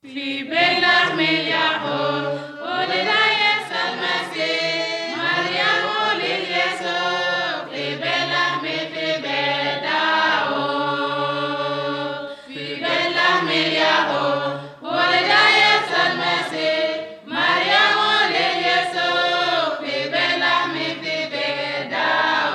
Fi bella meglio, o le dai salmasi, Maria o le yeso, fi bella me fi bella fi bella meglio, o le dai salmasi, Maria o le yeso, fi bella me fi bella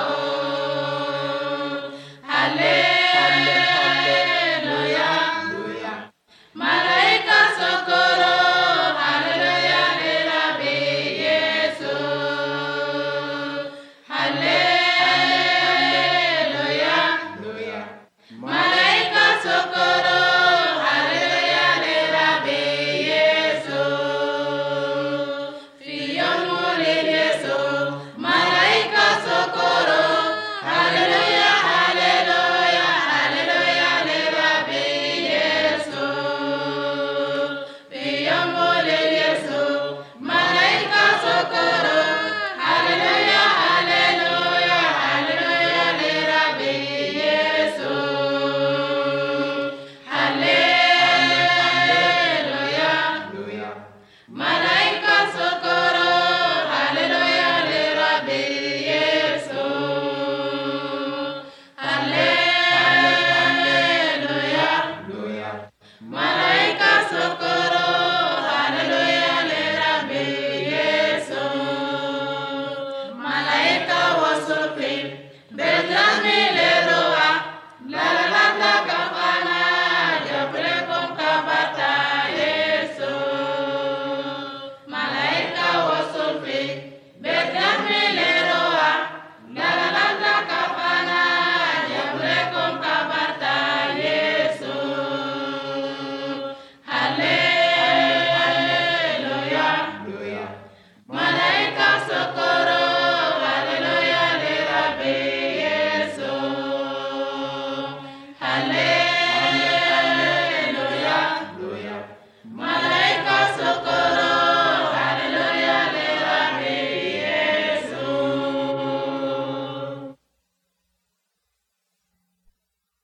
Malaika sokoro, hallelujah, lerabe Yesu. Hallelujah. Malaika sokoro, hallelujah, lerabe Yesu. Fiyomule Yesu, malaika sokoro, hallelujah, hallelujah, hallelujah, lerabe Yesu. Fiyomule Yesu, malaika sokoro, hallelujah, hallelujah, hallelujah, lerabe Yesu. Hallelujah. Malaika sokoro, hallelujah, lerabe Yesu. Hallelujah.